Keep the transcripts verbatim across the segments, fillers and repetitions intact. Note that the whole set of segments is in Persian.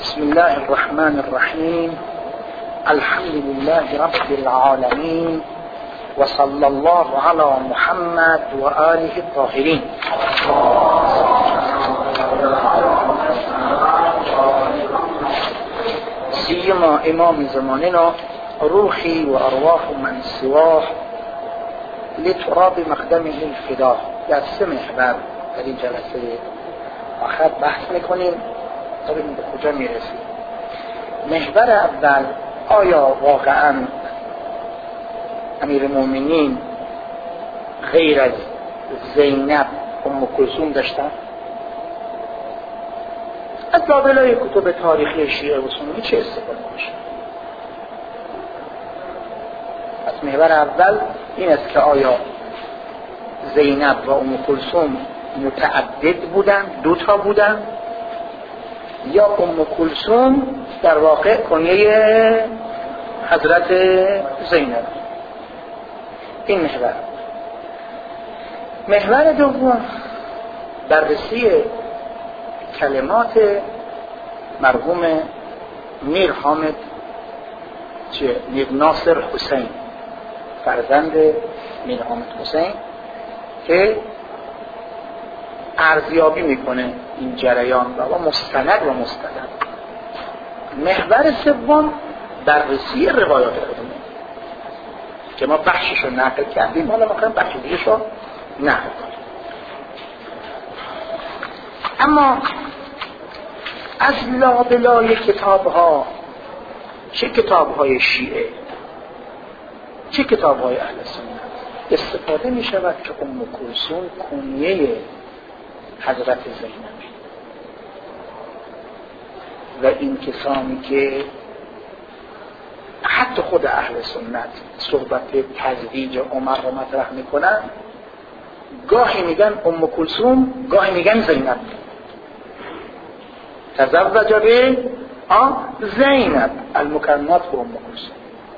بسم الله الرحمن الرحيم. الحمد لله رب العالمين، وصلى الله على محمد وآله الطاهرين. سيما امام زماننا روحي وارواح من سواه لتراب مقدمه الفداه. در سه محور در این جلسه آخر بحث میکنیم تا ببینیم به کجا میرسیم. محور اول، آیا واقعا امیر المؤمنین غیر از زینب ام کلثوم داشتن؟ از لابلای کتب تاریخی شیعه و سنی چه استفاده میشه؟ از محور اول این است که آیا زینب و ام کلثوم متعدد بودن، دو تا بودن، یا ام کلثوم در واقع کنیه حضرت زینب؟ این محور. محور دوم، بررسی کلمات مرحوم میر حامد چه میر ناصر حسین، فرزند میر حامد حسین، که ارزیابی میکنه این جریان و مستند و مستند. محور سوم، بررسی روایات قدیمه که ما بخشش رو نقل کردیم، حالا میخوایم بخش دیگه رو نقل کنیم. اما از لابلای کتاب ها، چه کتاب های شیعه چه کتاب های اهل سنت، استفاده می شود که ام کلثوم کنیه حضرت زینب و این کسانی که حتی خود اهل سنت صحبت تزویج عمر رو مطرح میکنن، گاهی میگن ام کلثوم، گاهی میگن زینب. تزوج به زینب المکرمات به ام کلثوم.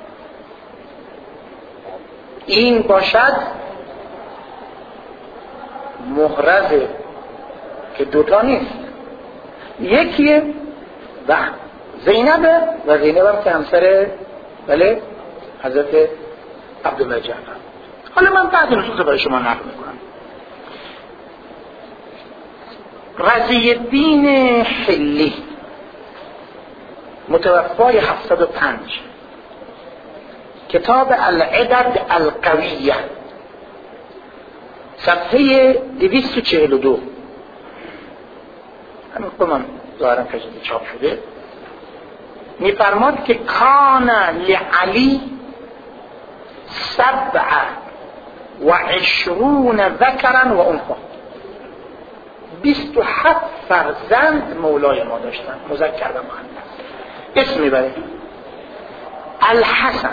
این باشد محرزه که دوتا نیست، یکیه و زینبه و زینب هم که همسر بله حضرت عبدالله جعفر. حالا من بعد نصوص برای شما نقل میکنم. رضی الدین حلی، متوفای هفتصد و پنج، کتاب العدد القویه، صفحه دویست و چهل و دو، همین که من ظاهرم کجاده چاپ شده، میفرماد که کان لعلی سبع و عشرون ذکرا و انثی، بیست و هفت فرزند مولای ما داشتن، مذکر و مؤنث. اسم میبره الحسن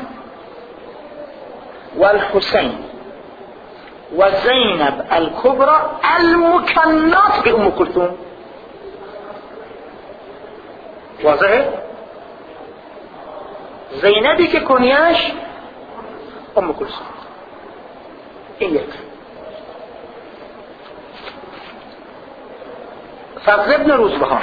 و الحسین و زینب الکبرى المکنات به ام کلثوم. واضحه؟ زینبی که کنیش ام کلثوم. این یک. فضل ابن روزبهان،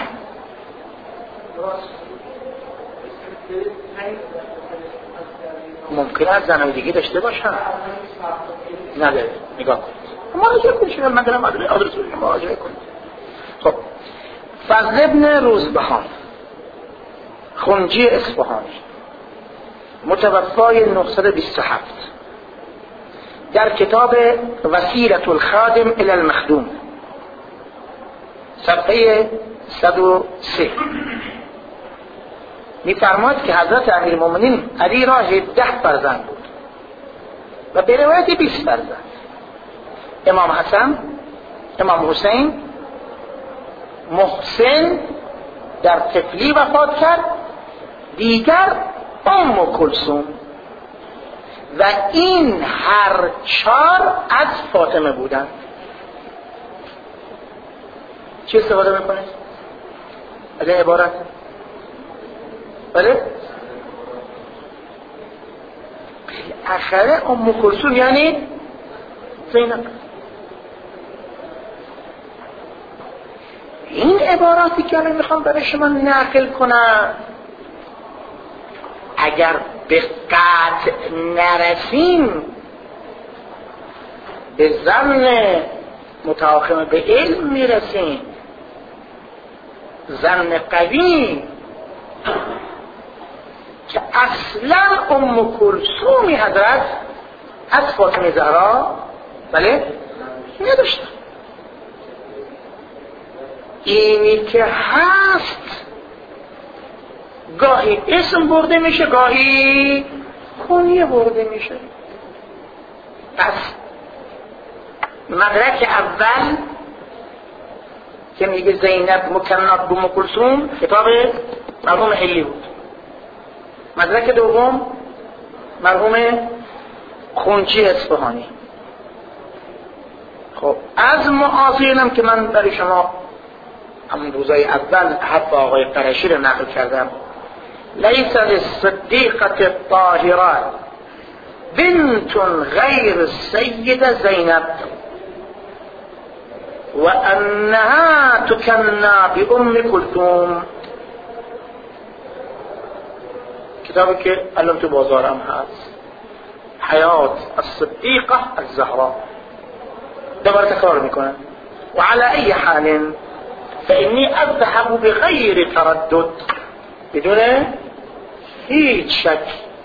ممکنه از زنهای دیگه داشته باشن، نداره، نگاه کنید، مراجعه کنید، من دارم آدرس رو مراجعه کنید. خب فضل ابن روزبهان، خنجی اصفهان، متوفای نهصد و بیست و هفت، در کتاب وسیلة الخادم الى المخدوم، صفحه صد و سه، می‌فرماید که حضرت امیرالمؤمنین علی را هفده فرزند بود و به روایت بیست فرزند. امام حسن، امام حسین، محسن در طفلی وفات کرد، دیگر ام کلثوم، و این هر چهار از فاطمه بودند. چی استفاده میکنید از این عبارت؟ بله؟ بالاخره ام کلثوم یعنی زینب. این عباراتی که الان میخوام برای شما نقل کنم اگر به قطع نرسیم به ظن متآخم به علم میرسیم، ظن قوی که اصلا ام کلثومی حضرت از فاطمه زهرا بله نداشتن. اینی که هست گاهی اسم برده میشه، گاهی کنیه برده میشه. پس مدرک اول که میگه زینب مکنات بم کلثوم کتاب مرحوم حلی بود. مدرک دوم مرحوم خونچی اصفهانی. خب از معاصرینم که من برای شما همون روزای اول حتی آقای قرشی رو نقل کردم، لیس للصدیقة الطاهرة بنت غیر سید زینب و انها تکنا بام کلثوم. کتابی که الان تو بازارم هست، حیات الصدیقه الزهراء. دوباره تکرار میکنم. و على ای حال فإني أذهب بغير تردد بدون هیچ شک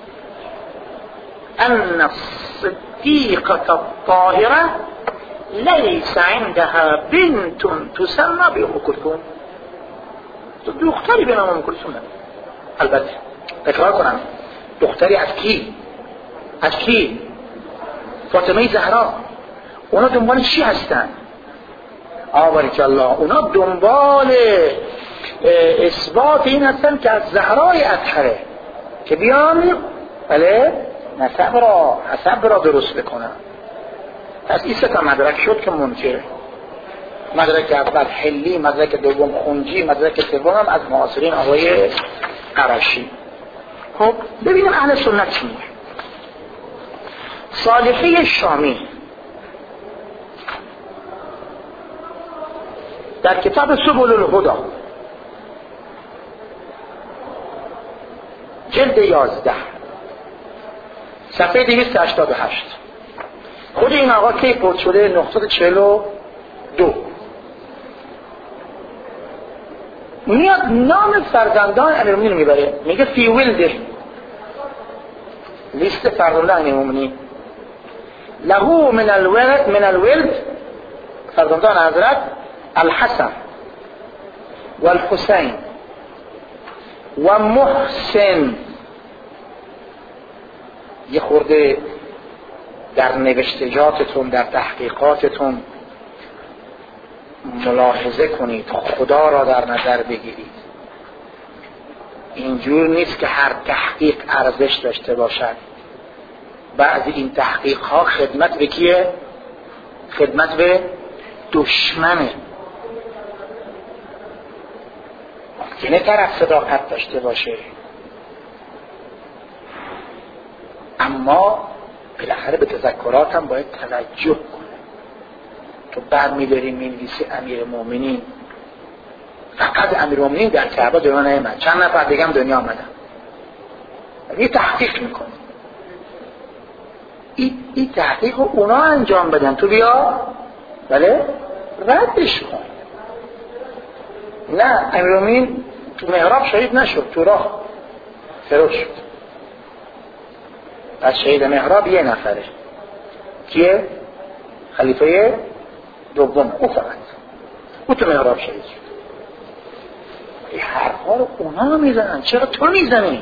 أن الصديقة الطاهرة ليس عندها بنت تسمى بأم كلثوم. دختری به نام ام کلثوم. البته تکرار کنم، دختری از کی؟ از کی؟ فاطمه زهرا. اونا دنبال چی هستن؟ آباریک الله، اونا دنبال اثبات این هستن که از زهرای اطهره که بیان بله نسب را حسب را درست بکنن. پس این سه تا مدرک شد که منکره. مدرک اول حلی، مدرک دوم خونجی، مدرک سوم هم از معاصرین آقای قرشی. خب ببینیم اهل سنت چی میگه. صالحی شامی در کتاب سبل الهدى جلد یازده صفحه دویست و هشتاد و هشت، خود این آقا که پرد شده نهصد و چهل و دو میاد نام فرزندان امیرالمومنین میبره، میگه فی ولده، لیست فرزندان امیرالمومنین، له من الولد من الولد فرزندان حضرت الحسن و الحسین و محسن. یه خورده در نوشتجاتتون در تحقیقاتتون ملاحظه کنید، خدا را در نظر بگیرید. اینجور نیست که هر تحقیق ارزش داشته باشد. بعضی این تحقیق ها خدمت به کیه؟ خدمت به دشمنه. ممکنه طرف صداقت داشته باشه، اما بالاخره به تذکرات هم باید توجه کنه. تو بعد می‌داری می‌نویسی امیر مومنین، فقط امیر مومنین در کعبه دنیا نیامد، چند نفر دیگه هم دنیا آمدن. یه تحقیق میکنه، این این تحقیق رو اونا انجام بدن، تو بیا بله ردش کن. نه، امیر مومنین تو محراب شهید نشد، تو راه فروش شد. از شهید محراب یه نفره، کیه؟ خلیفه دوم، او فقط او تو محراب شهید شد. این حرفا رو اونا میزنن، چرا تو میزنی؟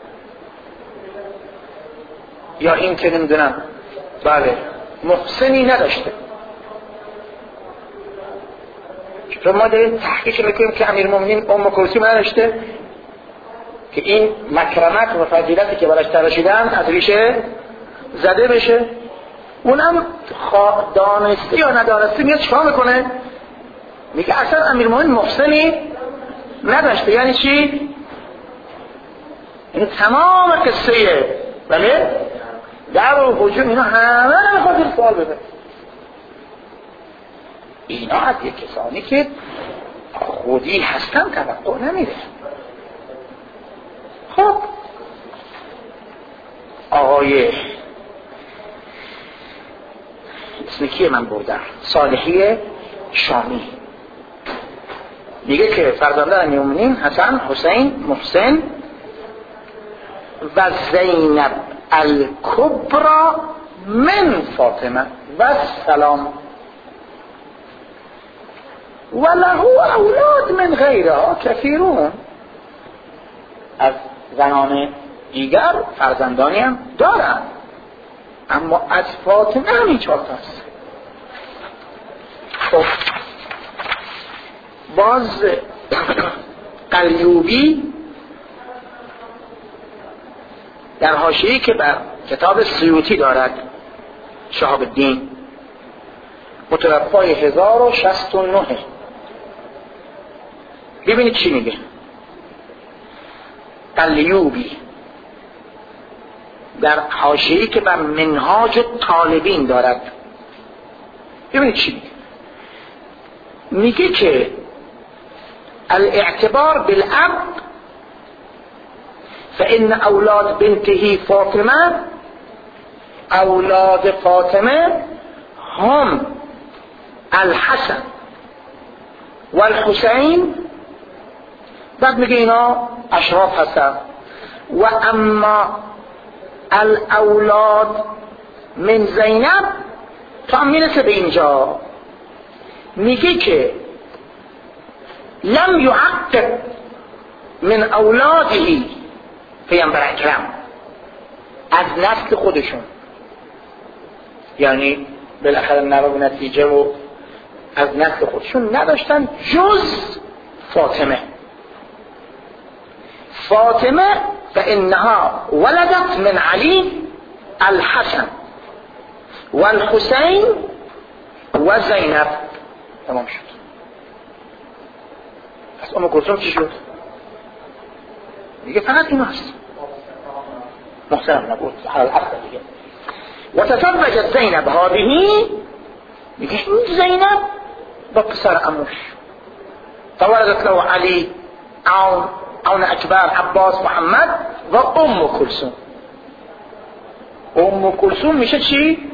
یا این که نمیدونم بله محسنی نداشته، چطور ما داریم تحقیق میکنیم که امیرالمومنین ام کلثوم نداشته که این مکرمت و فضیلتی که براش تراشیدن از ریشه زده بشه؟ اونم دانسته یا ندانسته میاد چیکار میکنه؟ میگه اصلا امیرالمومنین محسنی نداشته. یعنی چی؟ این تمام قصه بله در و هجوم اینا همه نمیخواد این سوال بده. اینا از یک کسانی که خودی هستن توقع نمیره. خب آقای اسم کیه من بردم، صالحی شامی میگه که فرزندان امیرالمومنین حسن، حسین، محسن و زینب الکبرى من فاطمه و سلام و له اولاد من غیرها کثیرون، از زنان دیگر فرزندانی هم دارن اما از فاطمه همین چهار تا است. خب باز قلیوبی در حاشیه‌ای که بر کتاب سیوطی دارد، شهاب الدین متوفای هزار و شصت و نه، ببینید چی میگه قلیوبی در حاشیه‌ای که بر منهاج الطالبین دارد. ببینید چی میگه. میگه که الاعتبار بالاب فإن اولاد بنته فاطمه، اولاد فاطمه هم الحسن والحسین، بعد میگه اینا اشراف هستن، و اما الاولاد من زینب، تا میرسه به اینجا میگه که لم يعقب من اولاده پیامبر اکرم، از نسل خودشون، یعنی بالاخره نواب نتیجه و از نسل خودشون نداشتن جز فاطمه. فاطمه فإنها ولدت من علی الحسن والحسین و زینب. تمام شد. پس ام کلثوم چی شد؟ دیگه فقط این هست. محسن نبود حال اصل دیگه. و تزوجت زینب هذه، میگه این زینب با پسر عموش، فولدت له علی عون عون اکبر عباس محمد و ام کلثوم. ام کلثوم میشه چی؟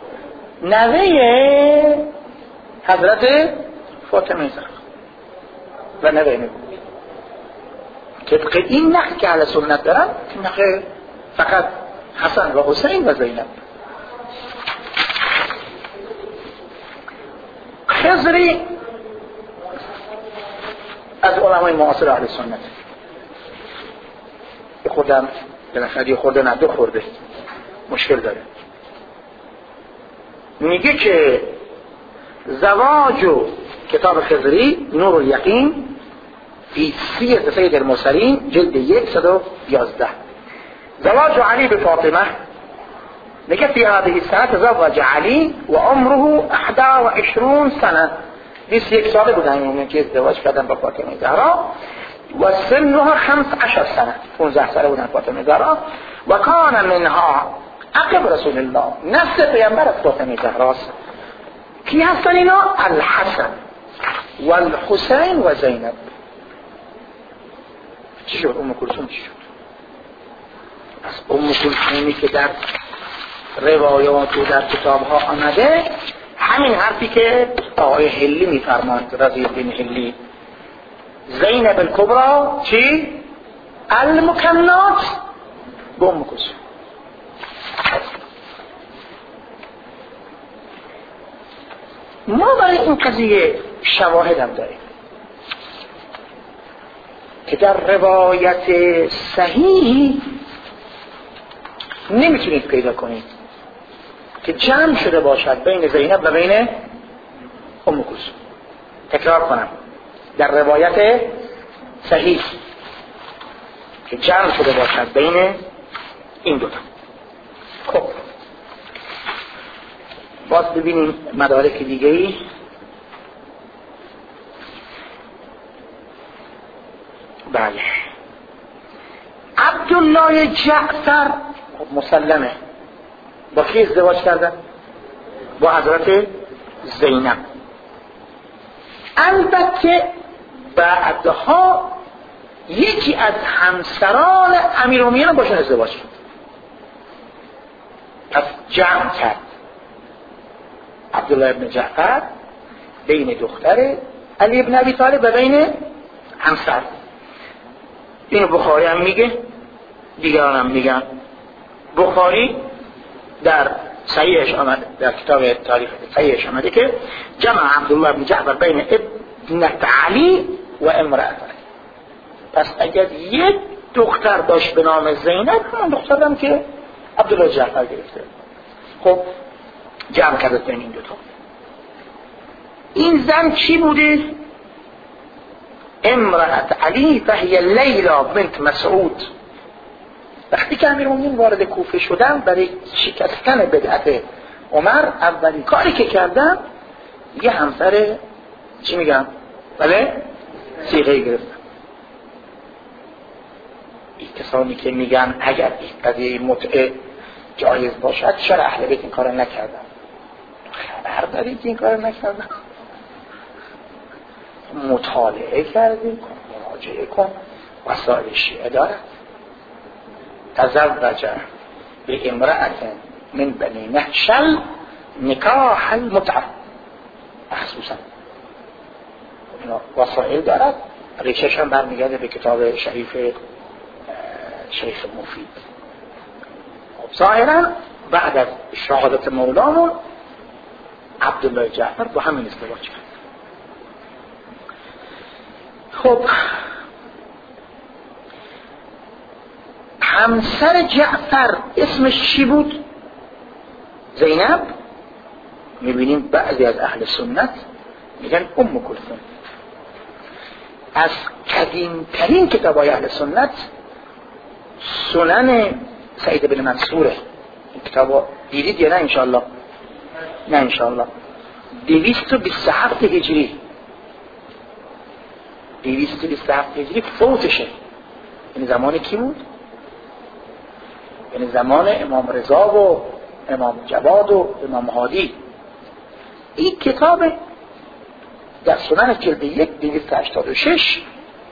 نوه حضرت فاطمه زهرا و نوه نبی. طبق این نقل که اهل سنت دارن، نقل فقط حسن و حسین و زینب. خضری از علمای معاصر اهل سنت، خودم بالاخره خورده نه دو خورده مشکل داره. میگه که زواج و کتاب خضری نور الیقین فی سیرت سید المرسلین جلد یک صد و یازده، زواج علی بفاطمه، میگه فی هذه السنه تزوج علی و عمره احد و عشرون سنه، بیست و یک ساله بودن اون که ازدواج کردن با فاطمه زهرا، و سنها خمس عشر سنه، پانزده ساله بودن فاطمه زهرا، و کان منها عقب رسول الله، نسل پیامبر از فاطمه زهراست. کی هستن اینا؟ الحسن و الحسین و زینب. چی شد؟ ام کلثوم چی شد؟ پس ام کلثومی که در روایات و در کتاب ها آمده، همین حرفی که آقای حلی میفرماند، رضی الدین حلی، زینب الکبرى چی؟ المکنات به ام کلثوم. ما برای این قضیه شواهد هم داریم که در روایت صحیحی نمیتونید پیدا کنید که جمع شده باشد بین زینب و بین ام کلثوم. تکرار کنم، در روایت صحیح که جمع شده باشد بین این دوتا. خب باز ببینیم مدارک دیگه ای. بله، عبدالله جعفر مسلمه با کی ازدواج کردن؟ با حضرت زینب. البته بعدها یکی از همسران امیرالمومنین باشون ازدواج کرد. پس جمع کرد عبدالله ابن جعفر بین دختر علی ابن ابی طالب و بین همسر. اینو بخاری هم میگه، دیگران هم میگن. بخاری در صحیحش آمده، در کتاب تاریخ صحیحش آمده که جمع عبدالله ابن جعفر بین ابنت علی و امرأت علی. پس اگر یک دختر داشت به نام زینب، همون دختر هم که عبدالله جعفر گرفته. خب جمع کرد بین این دوتا. این زن چی بوده؟ امرأت علی فهی لیلا بنت مسعود. وقتی که امیرالمومنین وارد کوفه شدن برای شکستن بدعت عمر، اولین کاری که کردن یه همسر چی میگم؟ بله؟ صیغه گرفتن. این کسانی که میگن اگر این قضیه متعه جایز باشد چرا اهل بیت این کارو نکردن؟ خبر دارید این کارو نکردن؟ مطالعه کردی کن، مراجعه کن. وسائل شیعه دارد. تزوج به امرأت من بنی نهشل نکاح المتعه، مخصوصا وسائل دارد. ریشش هم برمیگرده به کتاب شریف شیخ مفید. ظاهرا بعد از شهادت مولامون عبدالله جعفر با همین ازدواج کرد. خب همسر جعفر اسمش چی بود؟ زینب. میبینیم بعضی از اهل سنت میگن ام کلثوم. از قدیمترین کتابای اهل سنت سنن سعید بن منصوره. این کتابو دیدید یا نه؟ انشاءالله نه انشاءالله. دویست و بیست و هفت هجری دویست و بیست و هفت هجری فوتشه. این زمان کی بود؟ یعنی زمان امام رضا و امام جواد و امام هادی. این کتاب در سنن جلد یک دویست و هشتاد و شش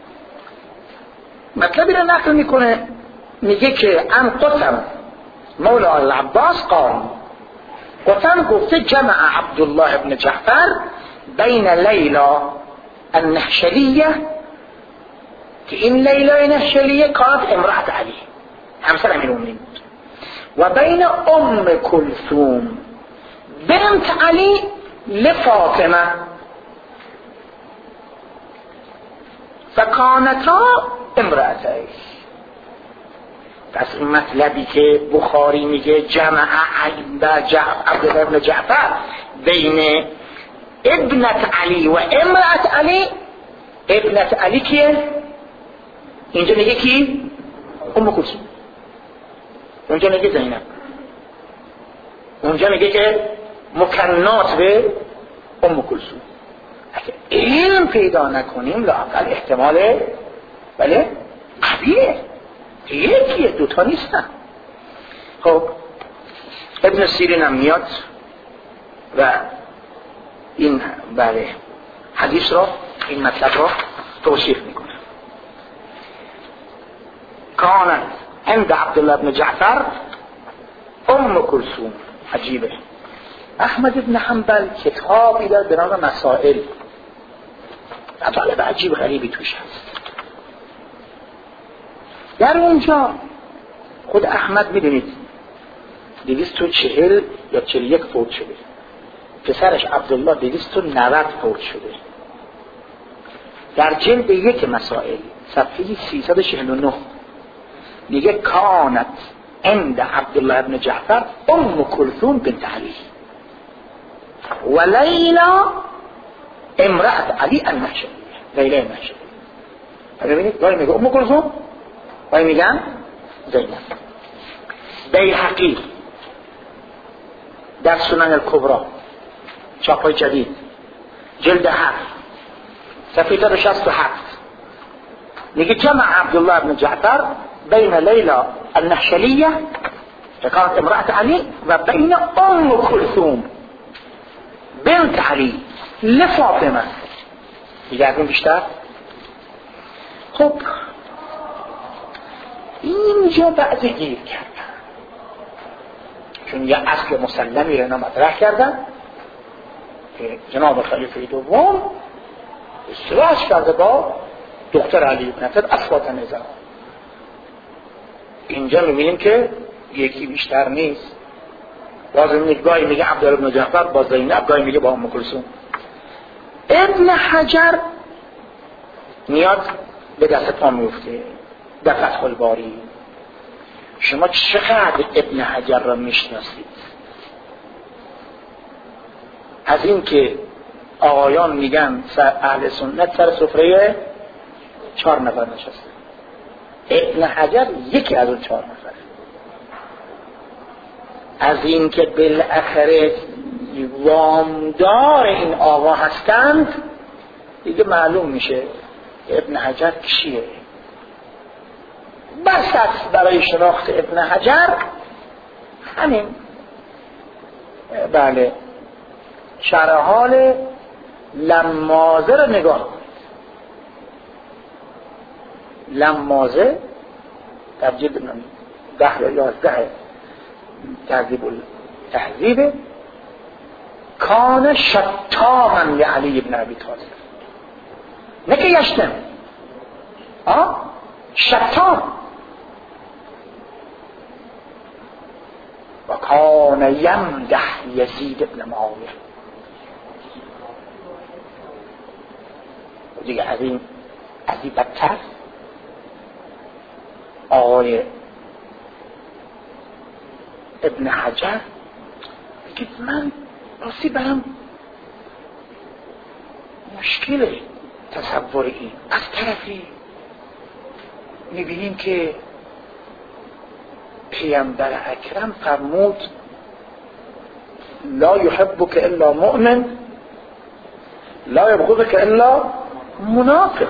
مطلبی را نقل میکنه، میگه که ام قسم مولا العباس قال، قسم گفته جمع عبدالله ابن جعفر بین لیلا النهشلیه، که این لیلا نهشلیه کانت امرأت علی، همسر امیرالمومنین بود، و بین ام کلثوم بنت علی لفاطمه فکانتا امرأتین. پس این مطلبی که بخاری میگه جمع عبدالله ابن جعفر بین ابنت علی و امرأت علی، ابنت علی کیه؟ اینجا میگه کی؟ ام کلثوم. اونجا میگه زینب. اونجا میگه که مکنات به ام کلثوم. اگه علم پیدا نکنیم لااقل احتمال بله قویه، یکیه دوتا نیستن. خب ابن سیرین هم میاد و این بله حدیث را، این مطلب را توصیف میکنه. کانت عند عبدالله ابن جعفر ام کلثوم. عجیبه. احمد ابن حنبل کتابی داره به نام مسائل، مطالب عجیب غریبی توش هست. در اونجا خود احمد میدونید دویست و چهل یا چهل و یک فوت شده، پسرش عبدالله دویست و نود فوت شده. در جلد یک مسائل صفحه سیصد و چهل و نه میگه کانت عند عبدالله ابن جعفر ام کلثوم بنت علی و لیلا امرأت علی النهشلیه. لیلا النهشلیه. ببینید گاهی میگه ام کلثوم، گاهی میگن زینب. بیهقی در سنن الکبرى چاپای جدید جلد هفت صفحه شصت و هفت میگه جمع عبدالله ابن جعفر بین لیلا النهشلیه فكانت امرأة علی و بین ام کلثوم بنت علی لفاطمه. دیگه از این بیشتر خب اینجا بعضی گیر کردن، چون یه اصل مسلمی رو مطرح کردن که جناب خلیفه دوم ازدواج کرده با دختر علی بن ابی طالب اصوات نزاع. اینجا میبینیم که یکی بیشتر نیست. باز میگه گاهی میگه عبدالله بن جعفر با زینب، گاهی میگه با ام کلثوم. ابن حجر میاد به دست پا میفته در فتح الباری. شما چقدر ابن حجر را میشناسید؟ از این که آقایان میگن اهل سنت سر سفره چهار نفر نشسته، ابن حجر یکی از اون چهار نفر. از این که بالاخره وامدار این آقا هستند دیگه معلوم میشه ابن حجر کیه. بس است برای شناخت ابن حجر همین بله شرح حال لمازه رو نگاه کنید. لمازه در جلد ده یا یازده تهذیب التهذیب کان شتاما لعلی بن ابی طالب، نه که یشتم آه شتام. و کان یمدح یزید بن معاویه. دیگه از این از این بدتر آقای ابن حجر بگید من راستی برم مشکل تصور این. از طرفی میبینیم که پیامبر اکرم فرمود لا یحبک الا مؤمن لا یبغضک الا منافق.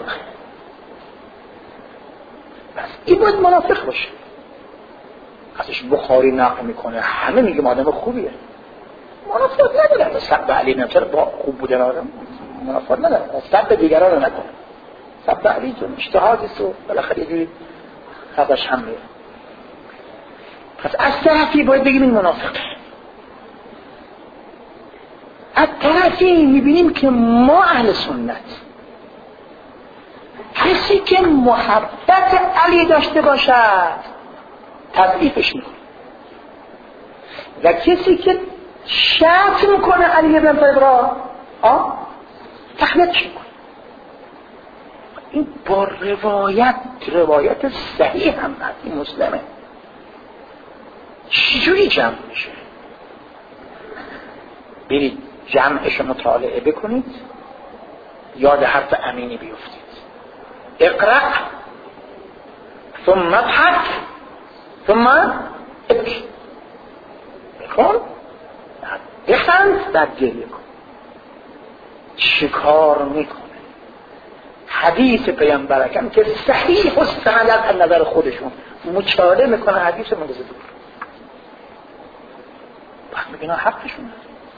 بس این باید منافق باشه. ازش بخاری نقل میکنه همه میگه آدم خوبیه، منافقت نداره. سب علی نمیشه با خوب بودن آدم منافقت نداره. سب دیگران رو نکنه. سب علی جون اجتهادیست و بالاخره یه خطاش هم میره. پس از طرفی باید بگیم این منافقه. از طرفی میبینیم که ما اهل سنت کسی که محبت علی داشته باشد تضعیفش میکنه و کسی که شتم میکنه علی بن ابی طالب را تقویتش میکنه. این با روایت روایت صحیح هم هست. این مسلمه. چجوری جمع میشه؟ برید جمعش مطالعه بکنید، یاد حرف امینی بیفتید. اقرأ ثم اضحك ثم ابکی. بخون بخند بعد گریه کن. چیکار میکنه؟ حدیث پیامبر اکرم که صحیح و سند از نظر خودشون مچاله میکنه حدیث مگذار دور. بعد میگن حقشون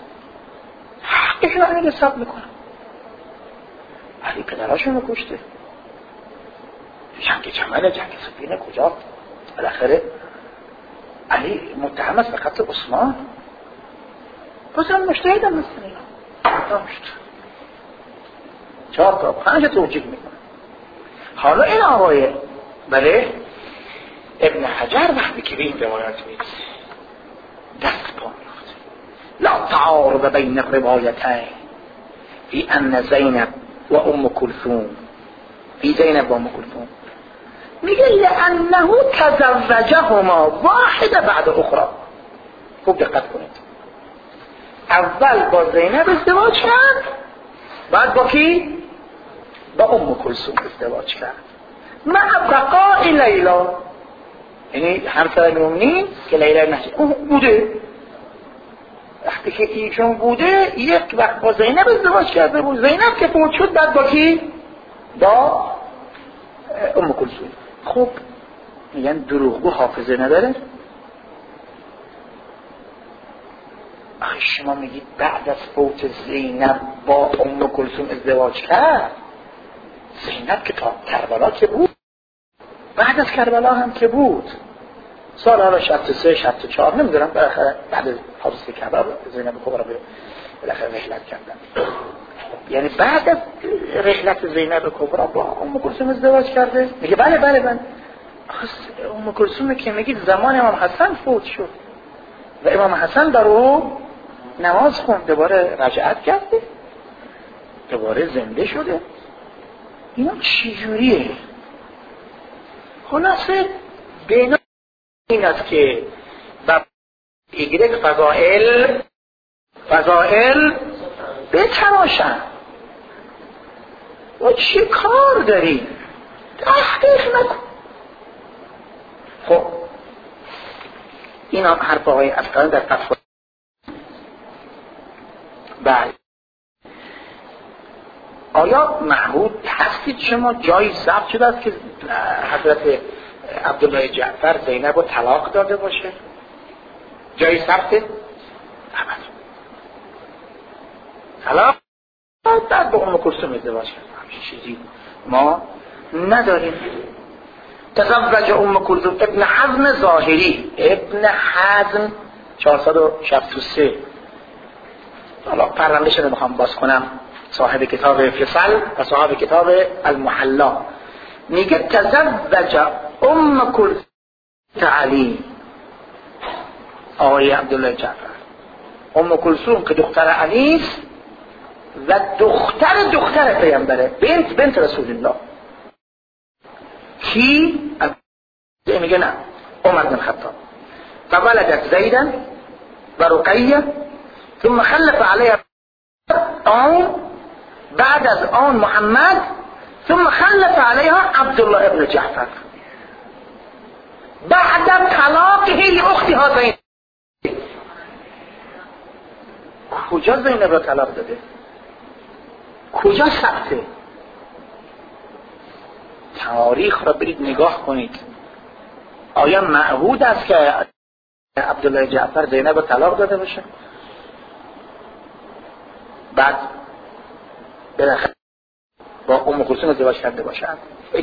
حقشون رو حساب میکنن. علی پدراشون رو کشته. جنگ جمل جنگ صفینه کجا؟ بالاخره علی متهم است به خط عثمان. بازم مجتهد هم مثل اینا چهار تا پنج توجیه میکنه. حالا این آقای بله ابن حجر وقتی که به این روایت میرسه دست پا میفته. لا تعارض بین الروایتین فی ان زینب و ام کلثوم فی زینب و ام کلثوم میگه لانه تزوجهما واحده بعد اخرى. خوب دقت کنید. اول با زینب ازدواج کرد، بعد با کی؟ با ام کلثوم ازدواج کرد مع بقاء لیلا. یعنی همسر المؤمنین که لیلا نشد اون بوده. وقتی که ایشون بوده یک وقت با زینب ازدواج کرده بود. زینب که فوت شد بعد با کی؟ با ام کلثوم. خب میگن دروغگو حافظه نداره. آخه شما میگید بعد از فوت زینب با ام کلثوم ازدواج کرد. زینب که تا کربلا که بود، بعد از کربلا هم که بود، سال حالا شصت و سه شصت و چهار نمیدونم، بالاخره بعد از حادثه کربلا زینب کبرا بالاخره رحلت کردن. یعنی بعد از رحلت زینب کبرا با ام کلثوم ازدواج کرده. میگه بله بله بله. ام کلثوم که میگه زمان امام حسن فوت شد و امام حسن در او نماز خوند، دوباره رجعت کرده، دوباره زنده شده. اینا چی جوریه؟ خلاصه بنا این است که با ایگرک فضائل فضائل بتراشن و چی کار داری؟ تحقیق نکن. خب این هم حرف آقای افغان در تفسیر. بله آیا معهود هستید شما جایی ثبت شده است که حضرت عبدالله جعفر زینب رو طلاق داده باشه؟ جایی ثبته؟ طلاق بعد با ام کلثوم ازدواج کرد. همچین چیزی ما نداریم. تزوج ام کلثوم ابن حزم ظاهری، ابن حزم چهارصد و شصت و سه. حالا پروندهش رو میخوام باز کنم. صاحب کتاب فصل و صاحب کتاب المحلا میگه تزوج ام کلثوم علی، آقای عبدالله جعفر، ام کلثوم که دختر علی است و دختر دختر پیامبره، بنت بنت رسول الله. کی؟ میگه نه، عمر بن خطاب. فولدت زیدا و رقیه ثم خلف علیها آن، بعد از آن محمد، ثم خلف علیها عبدالله ابن جعفر بعد طلاقه لاختها زینب. کجا زینب را طلاق داده؟ کجا ثبته؟ تاریخ را برید نگاه کنید. آیا معهود است که عبدالله جعفر زینب را طلاق داده باشه؟ بعد بالاخره با ام کلثوم ازدواج کرده باشند.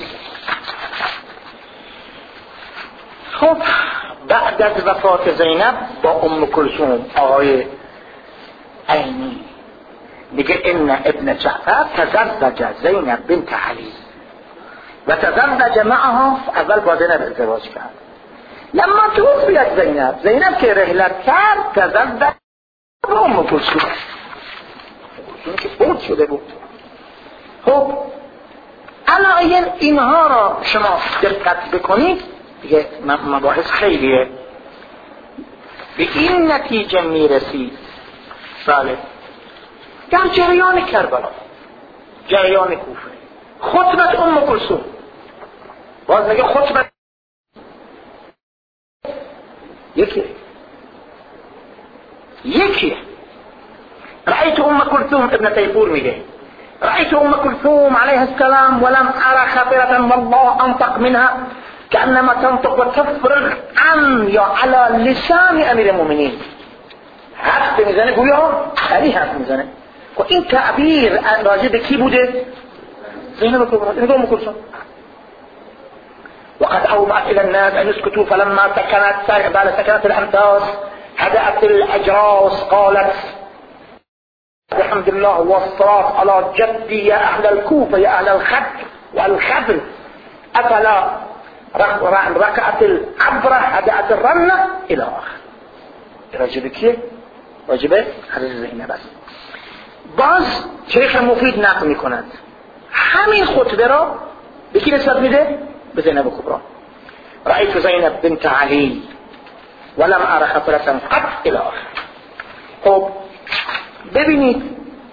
خب بعد از وفات زینب با ام کلثوم آقای عینی میگه ان ابن جعفر تزوج زینب بنت علی و تزوج معها، اول با زینب ازدواج کرد. لما توفیت زینب، زینب که رحلت کرد، تزوج با ام کلثوم که فوت شده بود. خب الان اینها را شما دقت بکنید دیگه مباحث خیلیه. به این نتیجه میرسید بله در جریان کربلا، جریان کوفه، خطبت ام کلثوم، باز میگه خطبت یکی یکی رأيت ام كلثوم، ابن تيفور میگه رأيت ام كلثوم عليها السلام ولم ارى خاطرة والله انطق منها كأنما تنطق وتفرغ عن یا على لسان امیر المؤمنین. حرف میزنه گویا علی حرف میزنه. و این تعبیر راجع به کی بوده؟ زینب کبرا. این ام کلثوم. وقد اومأت الى الناس ان يسكتوا فلما سكنت بعد سكنت الانفاس هدأت الاجراس قالت الحمد لله والصلاة على جدي يا أهل الكوفة يا أهل الخد والخبل أفلا ركعت العبرة هدأت الرنة إلى آخر. راجبه کیه؟ راجبه حضرت زینب است. باز شیخ مفید نقل میکند همین خطبه را به کی نسبت میده؟ به زینب کبرا. رأيت زینب بنت علی ولم أرى خطرة قط إلى آخر. خب ببینید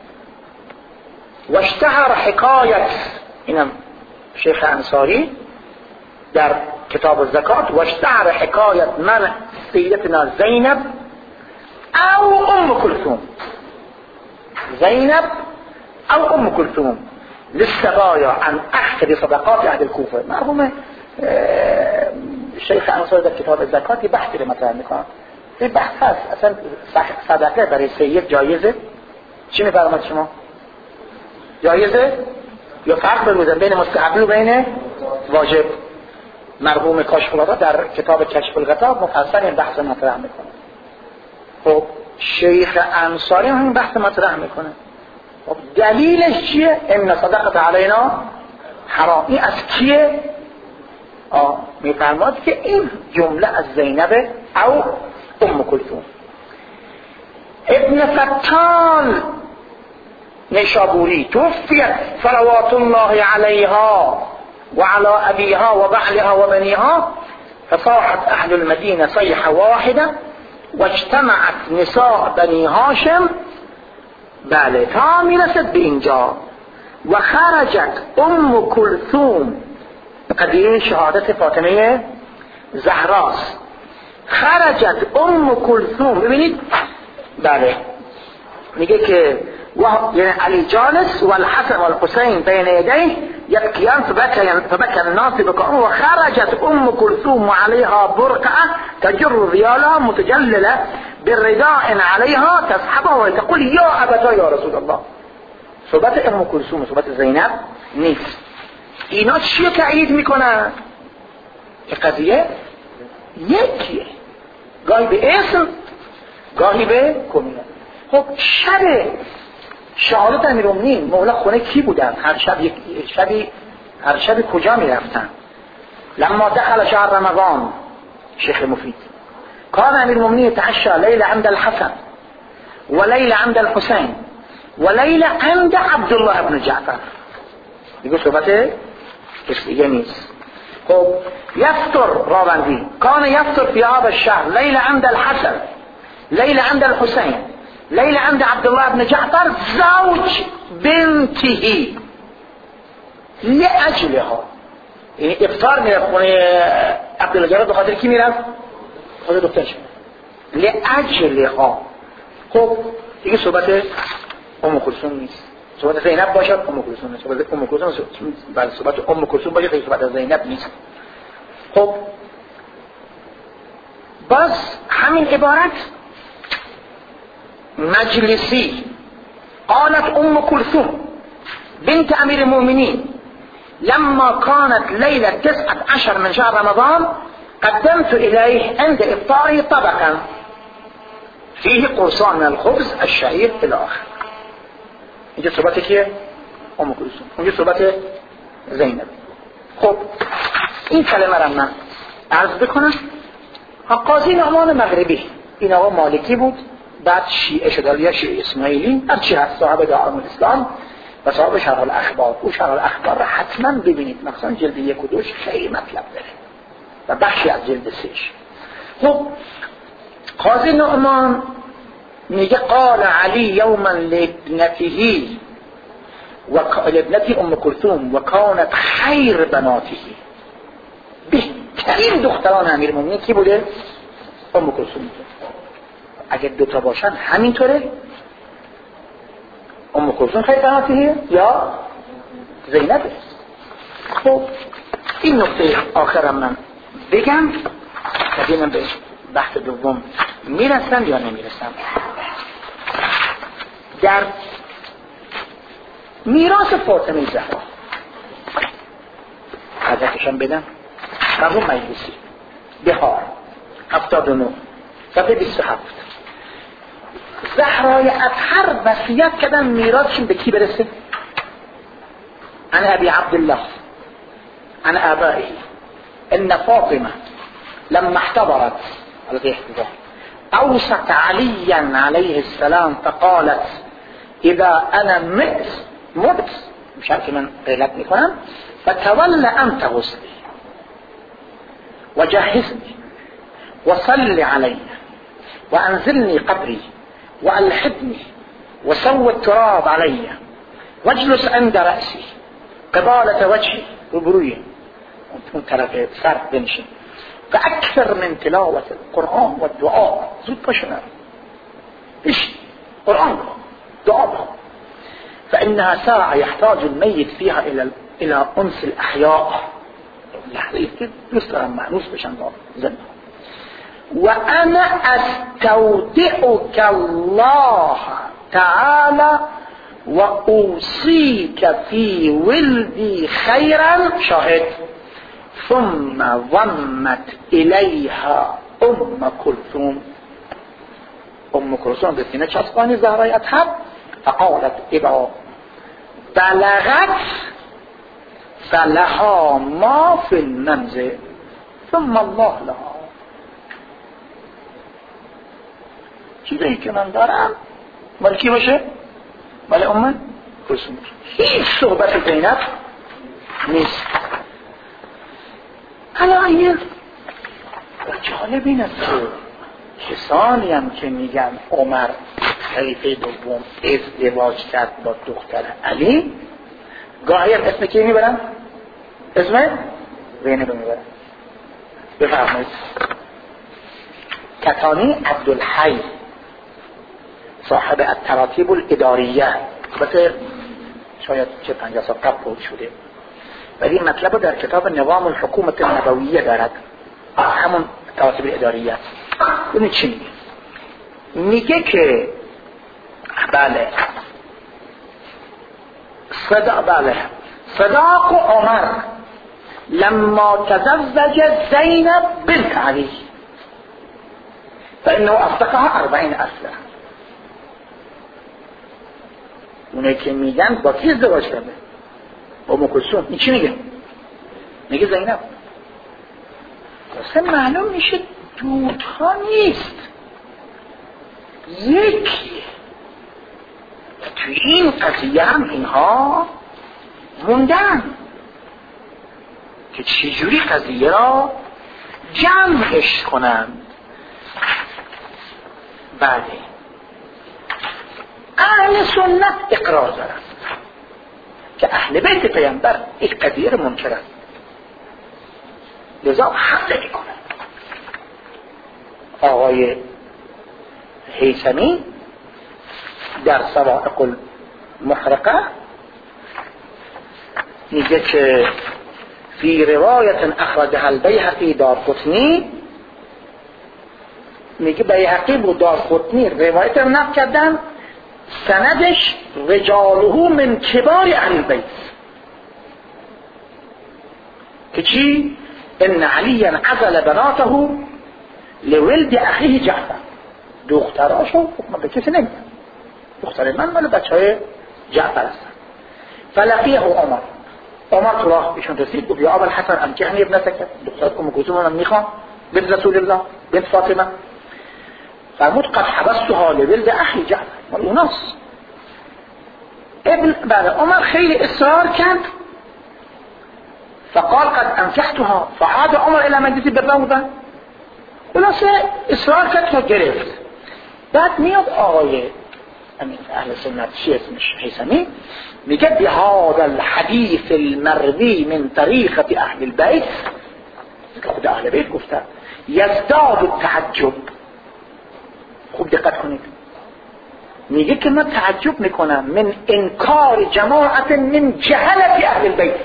واشتهر حکایت، اینم شیخ انصاری در کتاب الزکات، واشتهر حکایت من سیدتنا زینب او ام کلثوم، زینب او ام کلثوم للسقایا عن احد صدقات اهل الكوفه. مرحوم شیخ انصاری در کتاب الزکات بحثی رو مطرح میکنه. این بحث هست اصلا صدقه برای سید جایزه؟ چی میفرماید شما؟ جایزه؟ یا فرق بگذاریم بین مستحب و بین واجب. مرحوم کاشف الغطا در کتاب کشف الغطا مفصل این بحث مطرح میکنه. خب شیخ انصاری هم این بحث مطرح میکنه. خب دلیلش چیه؟ ان صدقت علینا حرام. این از کیه؟ آه میفرماد که این جمله از زینب او ام کلثوم. ابن فتان نیشابوری توفیت صلوات الله علیها و علی ابیها و بعلها و بنیها فصاحت اهل المدینه صیحه واحده واجتمعت نساء بنی هاشم. بله تا میرسد به اینجا و خرجت ام کلثوم. قضیه شهادت فاطمه زهراست. خرجت ام کلثوم. ببینید بله میگه که یعنی علی جالس و الحسن و الحسین بین یدیه یبکیان فبكى الناس بكاء وخرجت ام كلثوم وعليها برقعه تجر ذيالها متجلله بالرداء عليها تسحبها وتقول يا ابتا يا رسول الله. صحبت ام کلثوم و صحبت زینب نیست. اینا چی تایید میکنن؟ که قضیه یکیه، گاهی به اسم گاهی به کنیه. خب شب شهادت امیرالمومنین مولا خونه کی بودن؟ هر شب یک شبی هر شب کجا میرفتن؟ لما دخل شهر رمضان شیخ مفید کان امیرالمومنین يتعشى ليلة عند الحسن وليلة عند الحسين وليلة عند عبد الله بن جعفر. دیگه صحبت کسی دیگه نیست. خب یفطر راوندی کان یفطر فی هذا الشهر ليلة عند الحسن ليلة عند الحسين ليلة عند عبد الله بن جعفر زوج بنته لأجلها. یعنی افطار میرفت خونه عبدالله جعفر به خاطر کی میرفت؟ خود دخترش لأجلها. خب دیگه صحبت ام کلثوم نیست. صحبت زینب باشد ام کلثوم نیست. صحبت ام کلثوم بعد صحبت ام کلثوم باشه دیگه صحبت زینب نیست. خب باز همین عبارت مجلسی قالت ام كلثوم بنت امير المؤمنين لما كانت ليلة تسعة عشر من شهر رمضان قدمت اليه عند افطاره طبقا فيه قرصان من الخبز الشهير الى اخر. اینجا صحبت کیه؟ ام کلثوم. اینجا صحبت زینب. خب این کلمه را من عرض بکنم. قاضی نعمان مغربی این آقا مالکی بود، بعد شیعه شد یا شیعه اسماعیلی، هرچی هست صاحب دعام الاسلام و صاحب شرح الاخبار. او شرح الاخبار را حتما ببینید، مثلا جلد یک و دوش خیلی مطلب داره و بخشی از جلد سهش. خب قاضی نعمان میگه قال علی یوما لابنته و لابنته ام کلثوم و کانت خیر بناته. بهترین دختران امیرالمومنین کی بوده؟ ام کلثوم. اگر دوتا باشن همینطوره. ام کلثوم خیر بناته یا زینب. خب این نکته آخرم من بگم ببینم به بحث دوم میرسم یا نمیرسم. در میراث فاطمه زهرا حضرتشم بدم مرحوم مجلسی بهار هفتاد و نه صفحه بیست و هفت زهرای اطهر وصیت کردن میراثشون به کی برسه؟ عن ابي عبد الله عن آبائه ان فاطمه لما احتضرت على الاحتضار اوصت عليا عليه السلام فقالت اذا انا مت مت مش عارف من غيرت میکنم فتولى انت غسلي وجهزني وصل علي وانزلني قبري والحدني وسوى التراب علي واجلس عند رأسي قبالة وجهي وبرويه وانتم طرف سر بنشن فأكثر من تلاوة القرآن والدعاء زود بشنا إيش قرآن دعاء فإنها ساعة يحتاج الميت فيها إلى إلى أنس الأحياء لحظة يسترى معنوس بشان زنه وأنا أستودعك الله تعالى و اوصیک فی ولدی خیرا شاهد ثم ضمت الیها ام کلثوم. ام کلثوم به سینه چسبانی زهرای اطهر فقالت اذا بلغت فلها ما فی المنزل ثم الله لها. چیزی که من دارم مال کی باشه؟ مال ام کلثوم. هیچ صحبت زینب نیست. حالا یه جالب این است که کسانی هم که میگن عمر خلیفه دوم ازدواج کرد با دختر علی، گاهی هم اسم کی میبرن؟ اسم زینب میبرن. بفرمایید. کتانی عبدالحی صاحب التراتیب الاداریه، البته شاید چه پنجاه سال قبل فوت شده، ولی این مطلب رو در کتاب نظام الحکومت النبویه دارد، همون تراتیب الاداریه. ببینید چی میگه. میگه که بله صدا بله صداق عمر لما تزوج زینب بنت علی فانه اصدقها اربعین اصلا. اونه که میگن با کی ازدواج کرده؟ با ام کلثوم. این چی میگه؟ میگه زینب. اصلا معلوم میشه دوتا نیست، یکیه. توی این قضیه هم اینها موندن که چجوری قضیه را جمعش کنن. بله اهل سنت اقرار دارن که اهل بیت پیامبر این قضیه رو منکرن، لذا حمله میکنن. آقای هیثمی در صواعق المحرقه میگه که فی روایت اخرجها البیهقی دارقطنی، میگه بیهقی و دارقطنی روایت رو نقل کردن، سندش رجاله من کبار اهل بیت که چی؟ ان علی عزل بناته لولد اخیه جعفر. دختراشو من به کسی نمیدم، دختر من مال بچه های جعفر هستن. فلقیه عمر، عمر تو راه ایشون رسید گفت یا ابا الحسن انکحنی ابنتک، دختر ام کلثوم من میخوام بنت رسول الله بنت فاطمه. فرمود قد حبستها لولد اخی جعفر، مال اوناست. ابن بعد عمر خیلی اصرار کرد فقال قد انکحتها فعاد عمر الى مجلس بالروضه. خلاصه اصرار کرد تا گرفت. بعد میاد آقای اهل سنت چی اسمش هیثمی میگه بهذا الحديث المروی من طریقه اهل البیت، خود اهل بیت گفتن یزداد التعجب. خوب دقت کنید، میگه که من تعجب میکنم من انکار جماعت من جهلت اهل البیت.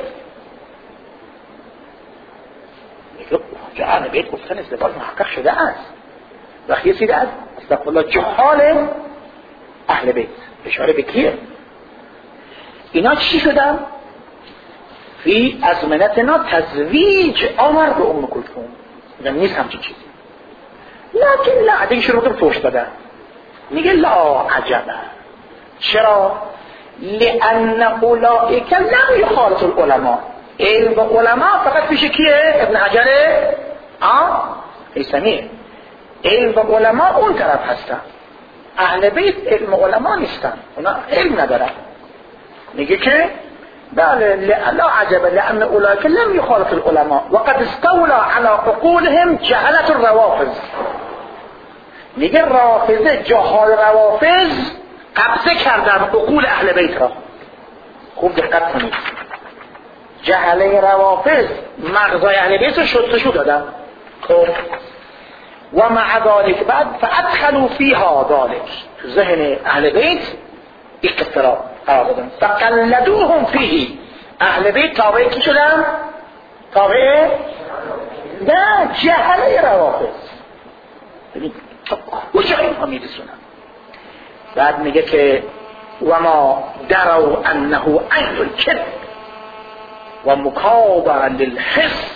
میگه اهل بیت گفتن ازدواج محقق شده است و خیلی از استغفرالله جهال اهل بیت. اشاره به کیه؟ اینا چی شدن؟ فی ازمنتنا تزویج عمر به ام کلثوم. میگن نیست همچی چیزی، لیکن لا دیگه شروط رو توش دادن. میگه لا عجبه. چرا؟ لان اولئک لم یخالط العلماء. علم و علماء فقط پیش کیه؟ ابن حجر آه هیثمی. علم و علماء اون طرف هستن، اهل بیت علم و علماء نیستن، اونا علم ندارن. میگه که بله لا عجب لان اولئک لم یخالط العلماء وقد استولى على عقولهم جهلة الروافض. میگه رافضه جهال روافض قبضه کردن عقول اهل بیت را. خوب دقت کنید، جهله روافض مغزای اهل بیت رو شستشو دادن. خب و مع ذلك بعد فادخلوا فيها ذلك، ذهن اهل بیت اقتراب قرار دادن فقلدوهم فيه. اهل بیت تابعه کی شدن؟ تابعه نه جهله روافض. ببین کجا اینها میرسونن. بعد میگه که و ما دروا انه عین الکذب و مکابره للحس،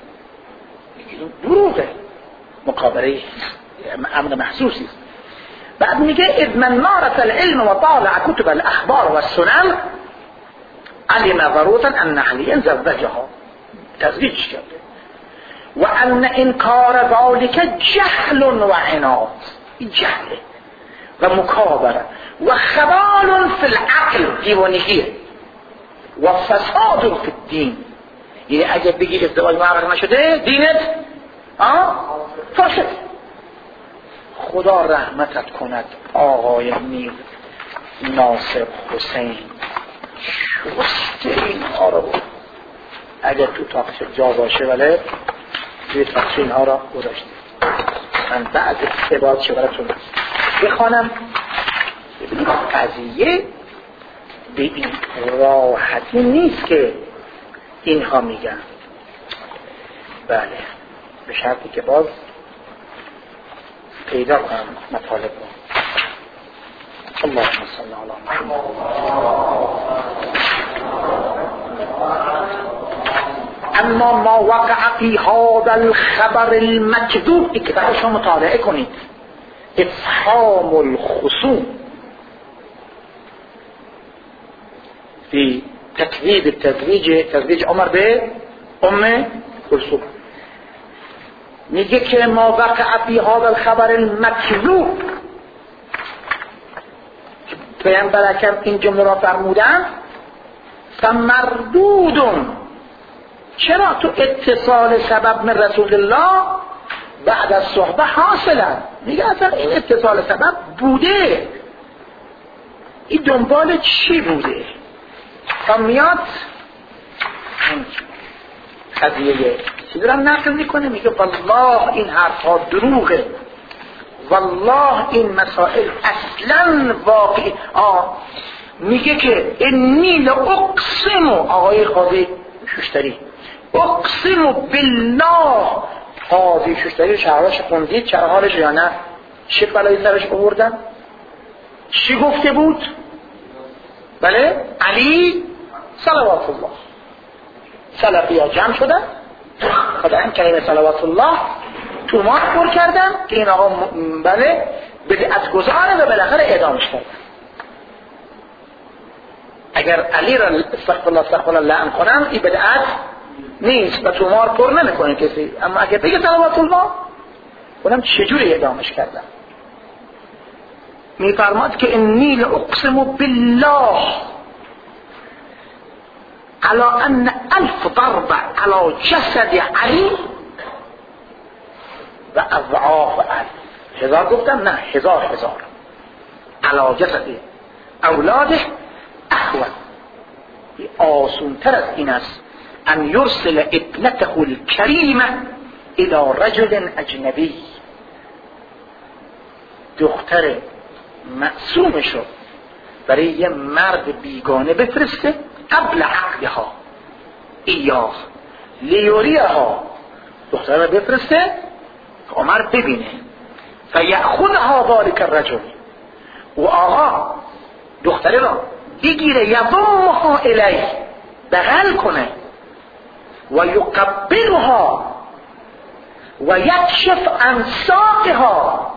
دروغه، مکابره امر محسوسی است. بعد میگه اذ من مارس العلم و طالع کتب الاخبار و السنن علم ضرورتا ان علیا زوجها، تزویج کرده، و ان انکار ذلك جهل و عناد، جهل و مکابره و خبال فی العقل، دیوانگیه، و فساد فی الدین. یعنی اگه بگی ازدواج محقق نشده دینت فاسد. خدا رحمتت کند آقای میر ناصر حسین، شسته اینها رو بود. اگر تو تاقچه جا باشه ولی توی تاقچه اینها را گذاشته. من بعد عبارت چه براتون بخوانم. ببینید قضیه به این راحتی نیست که اینها میگن. بله، به شرطی که باز پیدا کنم مطالب رو. اللهم صل علی محمد. اما ما وقع فی هذا الخبر المکذوب، این کتاب شما مطالعه کنید، افهام الخصوم فی تکذیب تزویج تزویج عمر به ام کلثوم. میگه که ما وقع فی هذا الخبر المکذوب، پیامبر اکرم این جمله را فرمودن، فمردودون، چرا تو اتصال سبب من رسول الله بعد از صحبه حاصله. میگه اصلا این اتصال سبب بوده، این دنبال چی بوده؟ تا میاد قضیه چیزی را نقل میکنه، میگه والله این حرفها دروغه، والله این مسائل اصلا واقعی. آه میگه که انی لاقسم، آقای قاضی شوشتری، اقسم بالله. قاضی شوشتری شرحالش خوندید، شرحالش یا نه؟ چه بلایی سرش آوردن؟ چی گفته بود؟ بله، علی صلوات الله. سلفی ها جمع شدن، خدا این کلمه صلوات الله تو ما پر کردن که این آقا م... بله بدعت گذاره و بالاخره اعدامش کردن. اگر علی را استغفر الله استغفر الله لعن کنن، این بدعت نیست و تو ما پر نمیکنه کسی. اما اگر بگه صلوات الله، اونم چجوری اعدامش کردن؟ میفرماد که انی لاقسم بالله على ان الف ضرب على جسد علی و اضعاف الف. هزار گفتم؟ نه، هزار هزار. على جسد اولاده احوال، آسون تر از این است ان یرسل ابنته الکریمه الى رجل اجنبی، دختر معصومشو برای یه مرد بیگانه بفرسته قبل عقدها ایاه لیوریها، دختر رو بفرسته عمر ببینه، فیأخذها ذلك الرجل، و آقا دختر رو بگیره، یضمها الیه، بغل کنه، و یقبلها و یکشف عن ساقها،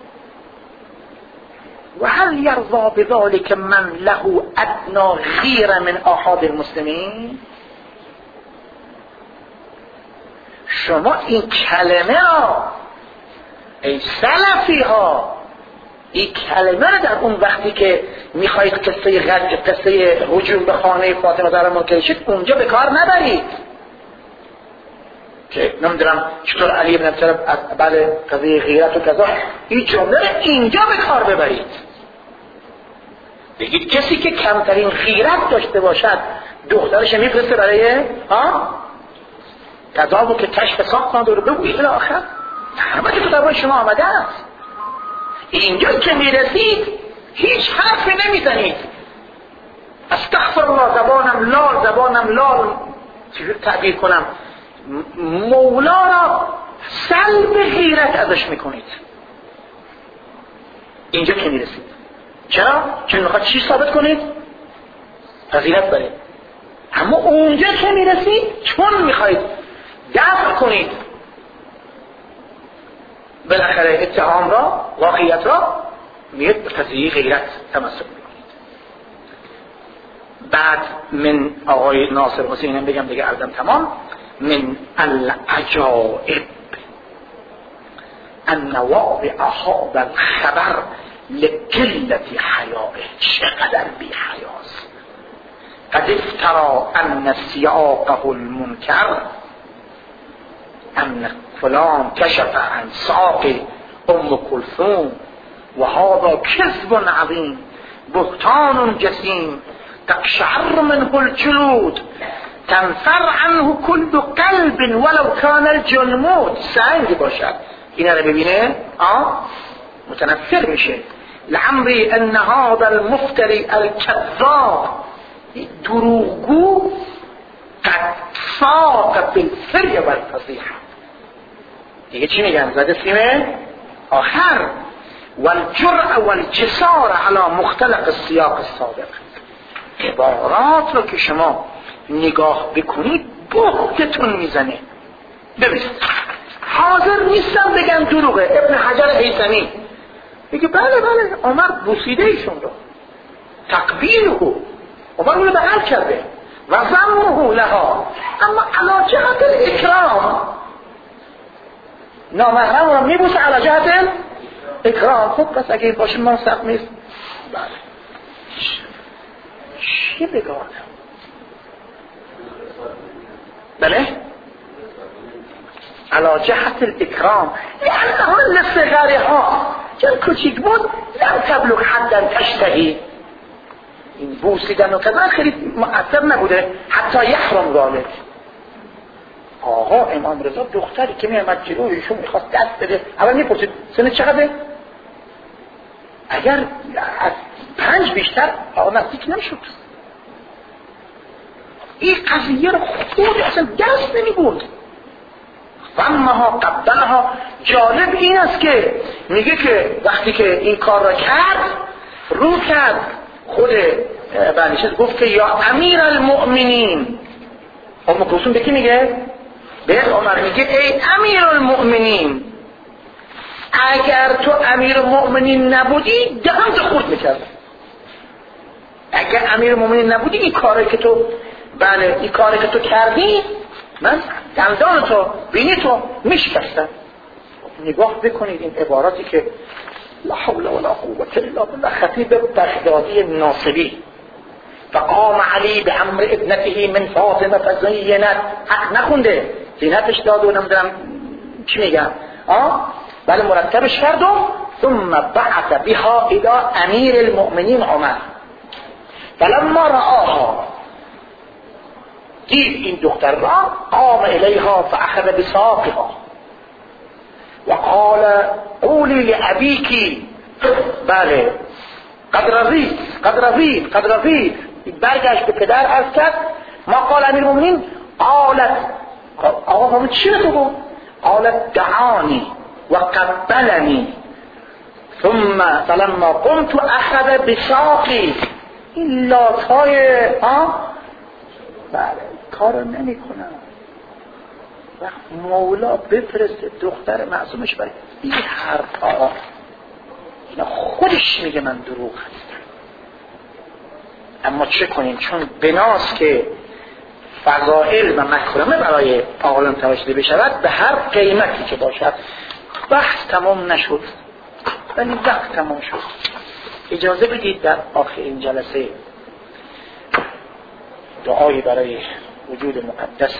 و هل یرضى بذلك من له ادنا غیر من احد المسلمین. شما این کلمه ها ای سلفی ها، این کلمه رو در اون وقتی که میخواید قصه غج قصه هجوم به خانه فاطمه زهرا منکر شد اونجا به کار نبرید که نمیدونم چطور علی بن ابی طالب بعد قضیه غیرت و کذا، این جمله رو اینجا به کار ببرید. بگید کسی که کمترین غیرت داشته باشد دخترش میفرسته برای ها کذابو که کشف ساق کنه رو بگویید الی آخر. همه کتابای شما آمده است. اینجا که میرسید هیچ حرفی نمیزنید. استغفر الله، زبانم لال زبانم لال چجور تعبیر کنم، مولا را سلب غیرت ازش میکنید. اینجا که میرسید چرا؟ چون میخواد چی ثابت کنید؟ فضیلت برید. اما اونجا که میرسید چون میخواید دفع کنید بالاخره اتهام را، واقعیت را، میاد به قضیه غیرت تمسک میکنید. بعد من آقای ناصر حسین بگم دیگه عرضم تمام، من العجائب ان واقع هذا الخبر لقلت حیائه، چقدر بی حیاست. قد افترى ان سیاقه المنکر ان فلان کشف عن ساق ام کلثوم و هذا کذب عظیم بهتان جسیم تقشعر منه الجلود تنفر عنه كل قلب ولو كان الجلمود. سنگ باشد اینا رو ببینه آه متنفر میشه. لعمری ان هذا المفتری الكذاب، دروغگو، قد فاق بالفری و الفضیحه. دیگه چی میگن؟ زده سیم آخر والجرأ والجسار على مختلق السیاق السابق. عبارات رو که شما نگاه بکنید بهتتون میزنه. ببینید حاضر نیستم بگن دروغه. ابن حجر هیثمی میگه بله بله عمر بوسیده ایشون رو، تقبیله عمر رو بغل کرده و ضمه لها، اما علی جهت الاکرام نامحرم رو میبوسه علی جهت اکرام. خب پس اگه این باشه ما سخت نیست. بله چی بگم؟ بله علی جهت الاکرام لانه لصغرها، چون کوچیک بود لم تبلغ حدا تشتهی. این بوسیدن و کذا خیلی مؤثر نبوده حتی یحرم ذلك. آقا امام رضا دختری که میامد جلوی ایشون میخواست دست بده، اول میپرسید سن چقدره؟ اگر از پنج بیشتر آقا نزدیک نمیشد. این قضیه رو خود اصلا دست نمیبود. فمها قبلها. جالب این است که میگه که وقتی که این کار را کرد رو کرد خود بنیشت گفت که یا امیر المؤمنین. ام کلثوم به کی میگه؟ به عمر میگه ای امیر المؤمنین، اگر تو امیر المؤمنین نبودی دهنت خورد میکردم. اگر امیر المؤمنین نبودی این کاری که تو بله این کاری که تو کردی من دندان تو بینی تو میشکستم. نگاه بکنید این عباراتی که لا حول ولا قوة الا بالله. خطیب بغدادی ناصبی فقام علی به امر ابنته من فاطمه فزینت، حق نخونده زینتش داد و نمیدونم چی میگم آه بله مرتبش کرد و ثم بعث بها الى امیر المؤمنین عمر فلما رآها، دید این دختر را، قام الیها فاخذ بساقها وقال قولی لابیکی بله قد رضیت قد رضیت قد رضیت. برگشت به پدر عرض کرد ما قال امیر المؤمنین قالت آقا همون چی رو بود؟ قالت دعانی و قبلنی ثم فلما قمت اخذ بساقی. این لاتهای ها بله کار نمی کنم. وقت مولا بفرسته دختر معصومش برای این حرفا، اینا خودش میگه من دروغ هستم. اما چه کنیم؟ چون بناست که فضائل و مکرمه برای عالم توجه بشود به هر قیمتی که باشد. بحث تمام نشد ولی وقت تمام شد. اجازه بدید در آخر این جلسه دعایی برای وجود مقدس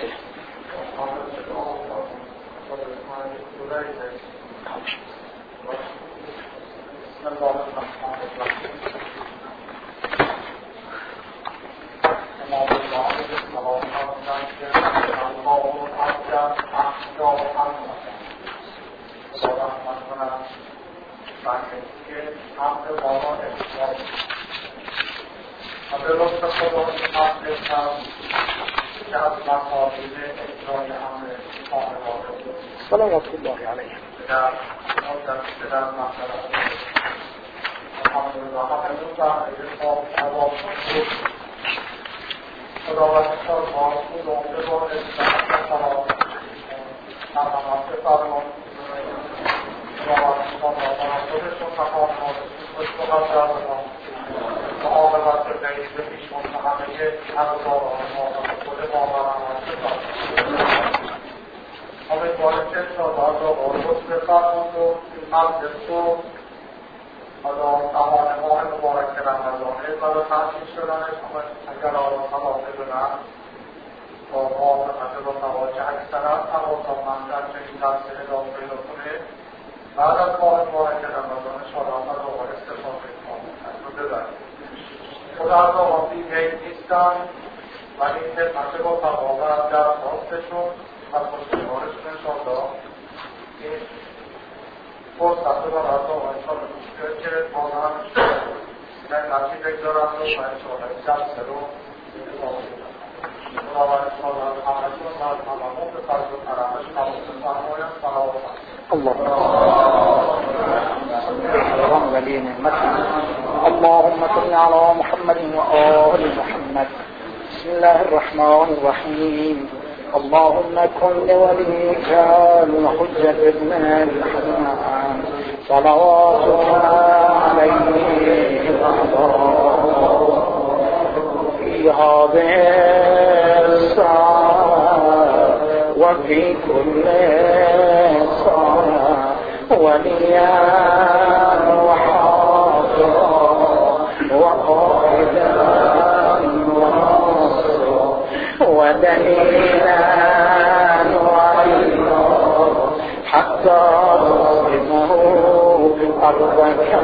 صلوات الله علیه. الحمدلله همه جمعه صاحب نواب شد خداوند شاد معصول عمده با اسلام و سلام نمانات فرمان خداوند شاد مناسبشون تمام ناسوش مقدر بنام معاملت غیبه پیشون همه ابزاران معاملت خود باوران همه بارکه شادان را آرگوز بفرمون و مجلس رو حالا زمان ماه مبارک رمضانه برای تحصیل شدنش اگر آن تمامه بدن با موافقت و تواجه اکثرا تقاضامندن که این درس ادامه پیدا کنه بعد از ماه مبارک رمضان شادان را با استفاده کنید رو ببرید خدا از آقاسی هیچ نیستن ولی خدمت با تقاضا در خواستشون و خوشگوارشون انشاءالله این فرصت رو از آقا انشاءالله مشکل که بالا هم در نفسی بگذارم رو و انشاءالله این جلسه رو ادامه بدم خدا و انشاءالله همشون و از هممون به فرض و کرمش قبول فرمایم صلوات اللهم ولي نعمتك اللهم صل على محمد وآل محمد بسم الله الرحمن الرحيم اللهم كن لوليك الحجة ابن الحسن صلواتك عليه في هذه الساعة وفي كل ساعة وليا وحافظا وقائدا وناصرا ودليلا وعلما حتى تصرمه أرضك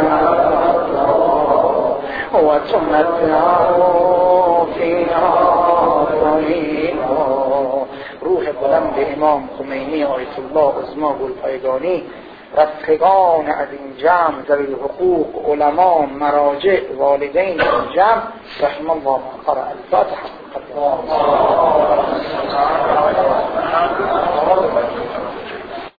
وتمتعه فيها طويلا. روح بلند امام خمینی آیت الله عظما گلپایگانی، رفقگان از این جمع ذوی الحقوق، علما، مراجع، والدین این جمع رحم الله قرأ الفاتحه.